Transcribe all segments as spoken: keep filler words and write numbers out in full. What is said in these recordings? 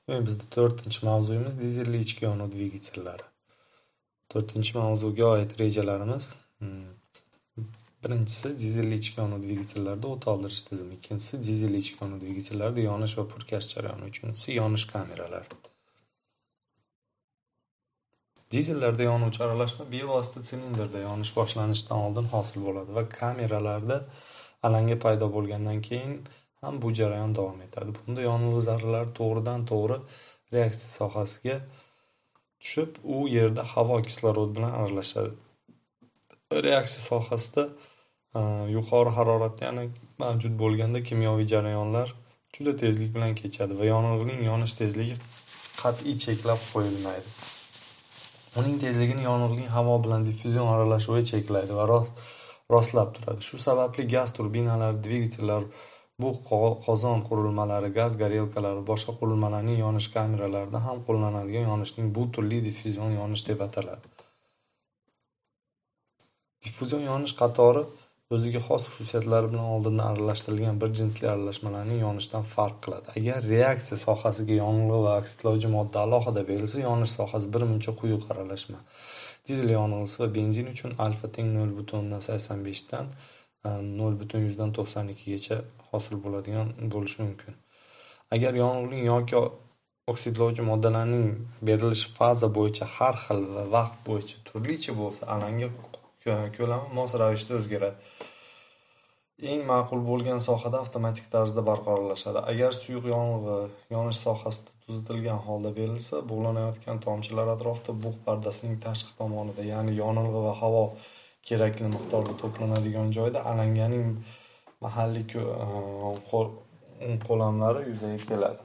Demak, bizda to'rtinchi mavzuyimiz dizelli ichki yonuv dvigatellari. To'rtinchi mavzuga oid rejalarimiz: birinchisi dizelli ichki yonuv dvigatellarda o't oldirish tizimi, ikkinchisi dizelli ichki yonuv dvigatellarda yonish va purkash jarayoni, uchinchisi yonish kameralari. Dizellarda yonuvchi aralashma bevosita silindrda yonish boshlanishidan oldin hosil bo'ladi va kameralarda alanga paydo bo'lgandan keyin ham bu jarayon davom etadi. Bunda yonilg'i zarralari to'g'ridan to'g'ri reaksiya sohasiga tushib, u yerda havo kislorod bilan aralashadi. Reaksiya sohasida yuqori haroratda yana mavjud bo'lganda kimyoviy jarayonlar juda tezlik bilan kechadi va yonilg'ining yonish tezligi qat'iy cheklab qo'yilmaydi. Uning tezligini yonilg'ining havo bilan diffuzion aralashuvi cheklaydi va rostlab turadi. Shu sababli gaz turbinalari, dvigatellar, bug' qozon qurilmalari, gaz garelkalari, boshqa qurilmalarning yonish kameralarida ham qo'llanadigan yonishning bu turi diffuzion yonish deb ataladi. Diffuzion yonish qatori o'ziga xos xususiyatlari bilan oldindan aralashtirilgan bir jinsli aralashmalarning yonishidan farq qiladi. Agar reaksiya sohasiga yonilg'i va oksidlovchi modda alohida berilsa, yonish sohasi birmuncha quyuq aralashma. Dizel yonilg'isi va benzin uchun alfa teng nol butun sakson besh dan nol butun yuz dan to'qson ikki gacha hosil bo'ladigan bo'lishi mumkin. Agar yonilg'ining yoki oksidlovchi moddalarning berilish faza bo'yicha har xil va vaqt bo'yicha turlicha bo'lsa, alanga ko'lami mos ravishda o'zgaradi. Eng ma'qul bo'lgan sohada avtomatik tarzda barqarorlashadi. Agar suyuq yonilg'i yonish sohasida tuzatilgan holda berilsa, bug'lanayotgan tomchilar atrofida bug' pardasining tashqi tomonida, ya'ni yonilg'i va havo kerakli miqdorda to'planadigan joyda alanganing mahalliy qo'lamlari yuzaga keladi.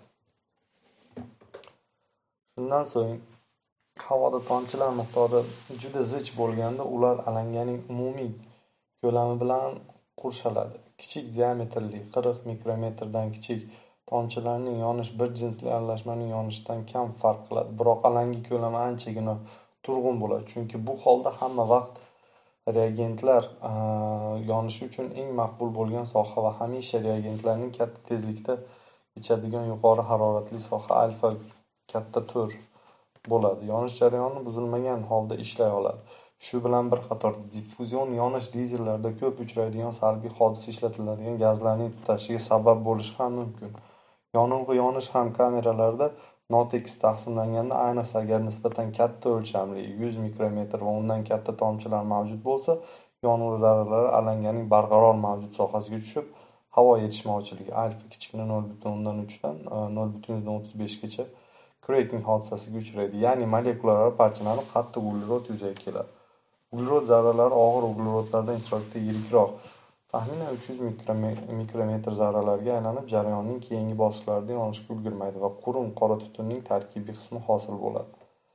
Shundan so'ng havoda tomchilar miqdori juda zich bo'lganda, ular alanganing umumiy ko'lami bilan qurshaladi. Kichik diametrli qirq mikrometrdan kichik tomchilarning yonish bir jinsli aralashmaning yonishidan kam farq qiladi. Biroq alanga ko'lami anchagina turg'un bo'ladi, chunki bu holda hamma vaqt reagentlar yonishi uchun eng maqbul bo'lgan soha va hamisha reagentlarning katta tezlikda ichadigan yuqori haroratli soha alfa katta to'rt bo'ladi. Yonish jarayoni buzilmagan holda ishlay oladi. Shu bilan bir qatorda diffuzion yonish dizellarda ko'p uchraydigan salbiy hodisa ishlatiladigan gazlarning tutashiga sabab bo'lishi ham mumkin. Yonilg'i yonish ham kameralarda notekis taqsimlanganda, ayniqsa agar nisbatan katta o'lchamli yuz mikrometr va undan katta tomchilar mavjud bo'lsa, yonilg'i zarralari alanganing barqaror mavjud sohasiga tushib, havo yetishmovchiligi alfa kichikni nol butun uch dan nol butun o'ttiz besh gacha cracking hodisasiga uchraydi. Ya'ni molekulalar parchalanib, qattiq uglerod yuzaga keladi. Uglerod zarralari og'ir uglerodlardan ishtirokida yirikroq, taxminan uch yuz mikrometr zarralarga aylanib, jarayonning keyingi bosqichlarida yonishga ulgurmaydi va qurum qora tutunning tarkibiy qismi hosil bo'ladi.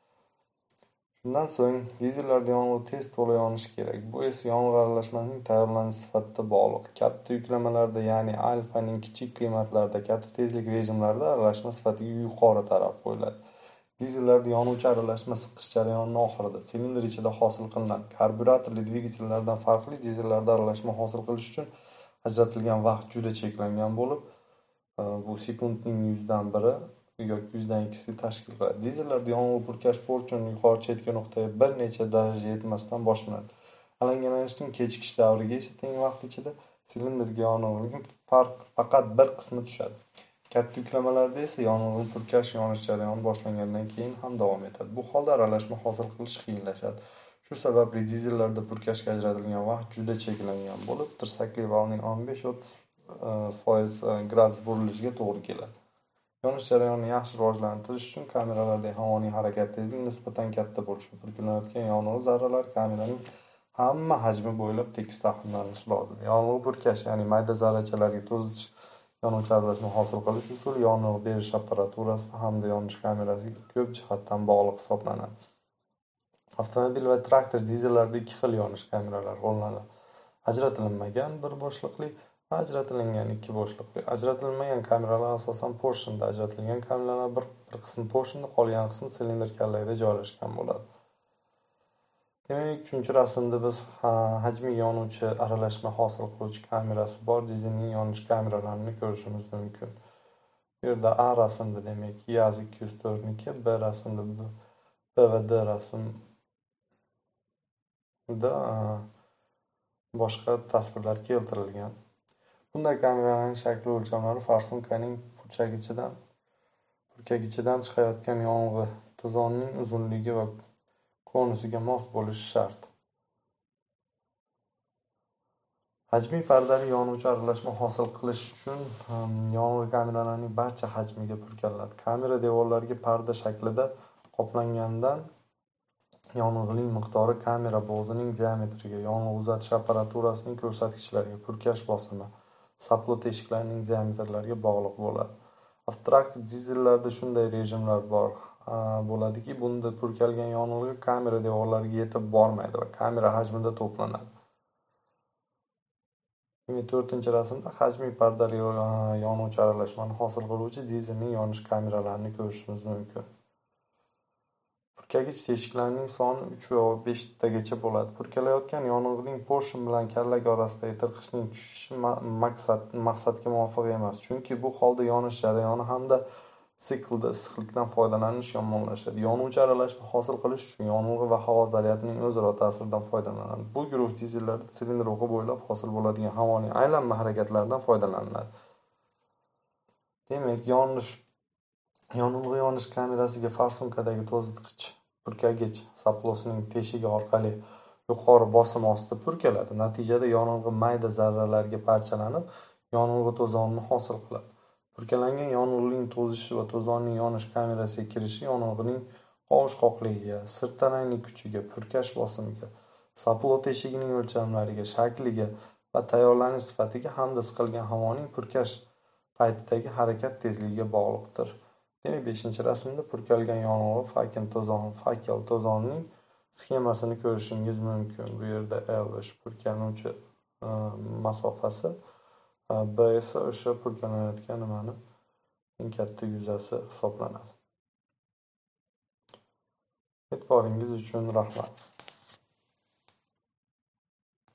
Shundan so'ng dizellarda yonilg'i tez to'la yonishi kerak. Bu esa yonilg'i aralashmasining tayyorlanish sifatiga bog'liq. Katta yuklamalarda, ya'ni alfaning kichik qiymatlarida, katta tezlik rejimlarida aralashma sifatiga yuqori talab qo'yiladi. Dizellarda yonuvchi aralashma siqish jarayonining oxirida, silindr ichida hosil qilinadi. Karburatorli dvigatellardan farqli, dizellarda aralashma hosil qilish uchun ajratilgan vaqt juda cheklangan bo'lib, bu sekundning yuz dan biri yoki yuz dan ikkisi tashkil qiladi. Dizellarda yonilg'i purkash forchun yuqori chetki nuqtaga bir necha daraja yetmasdan boshlanadi. Alangalanishning kechikish davriga esa teng vaqt ichida silindrga yonilg'ining farq faqat bir qismi tushadi. Katta yuklamalarda esa yonilg'i purkash yonish jarayoni boshlangandan keyin ham davom etadi. Bu holda aralashma hosil qilish qiyinlashadi. Shu sababli dizellarda purkashga ajratilgan vaqt juda cheklangan bo'lib, tirsakli valvning o'n besh o'ttiz foiz gradus burilishiga to'g'ri keladi. Yonish jarayonini yaxshi rivojlantirish uchun kameralarda havoning harakat tezligi nisbatan katta bo'lishi, purkanayotgan yonilg'i zarralari kameraning hamma hajmi bo'ylab tekis taqsimlanishi lozim. Yonilg'i purkash, ya'ni mayda zarrachalarga to'zitch yonuvchi aralashma hosil qilish usuli yonilg'i berish apparaturasi hamda yonish kamerasiga ko'p jihatdan bog'liq hisoblanadi. Avtomobil va traktor dizellarda ikki xil yonish kameralari qo'llaniladi. Ajratilmagan bir bo'shliqli va ajratilgan ikki bo'shliqli. Ajratilmagan kameralar asosan porshenda, ajratilgan kameralar bir, bir qismi porshenda, qolgan qismi silindr kallagida joylashgan bo'ladi. Demak, uchinchi rasmda biz hajmiy yonuvchi aralashma hosil qiluvchi kamerasi bor dizelning yonish kameralarini ko'rishimiz mumkin. Bu yerda A rasmda demak YAZ ikki yuz to'rtniki, B rasmda B va D rasmda boshqa tasvirlar keltirilgan. Bunday kameralarning shakli o'lchamlari forsumkaning purkagichidan purkagichidan chiqayotgan yong'i to'zonning uzunligi va konusiga mos bo'lishi shart. Hajmiy pardali yonuvchi aralashma hosil qilish uchun yong'i kameralarining barcha hajmiga purkaniladi. Kamera devorlariga parda shaklida qoplangandan yong'inning miqdori kamera bo'g'zining diametriga, yong'in uzatish apparaturasining ko'rsatkichlariga, purkash bosimi, saplo teshiklarining diametrlariga bog'liq bo'ladi. Avtotraktiv dizellarda shunday rejimlar bor bo'ladiki, bunda purkalgan yong'in kamera devorlariga yetib bormaydi va kamera hajmida to'planadi. to'rtinchi rasmda hajmiy pardali yonuvchi aralashmani hosil qiluvchi dizelning yonish kameralarini ko'rishimiz mumkin. Purkagich teshiklarining soni uch va besh tagacha bo'ladi. Purkalayotgan yong'inning porshin bilan kallaga orasidagi tirqishning tushishi maqsad maqsadga muvofiq emas, chunki bu holda yonish jarayoni hamda siklda issiqlikdan foydalanish yomonlashadi. Yonuvchi aralashma hosil qilish uchun yong'in va havo zaryadining o'zaro ta'siridan foydalaniladi. Bu guruh dizellarda silindr o'qi bo'ylab hosil bo'ladigan havoning aylanma harakatlaridan foydalaniladi. Demak, yonish yong'in yonish kamerasiga forsumkadagi to'zitgich purkagich saplosining teshigi orqali yuqori bosim ostida purkaladi. Natijada yong'in mayda zarralarga parchalanib, yong'in to'zonni hosil qiladi. Purkalangan yong'inning to'zishi va to'zonning yonish kamerasiga kirishi yong'inning qovushqoqligiga, sirtaranglik kuchiga, purkash bosimiga, saplo teshigining o'lchamlariga, shakliga va tayyorlanish sifatiga hamda siqilgan havoning purkash paytidagi harakat tezligiga bog'liqdir. Demak, beshinchi rasmda purkalgan yong'in fakel to'zon, fakel to'zonning sxemasini ko'rishingiz mumkin. Bu yerda L o'sha purkanuvchi masofasi, B esa o'sha purkanayotgan nimani eng katta yuzasi hisoblanadi. E'tiboringiz uchun rahmat.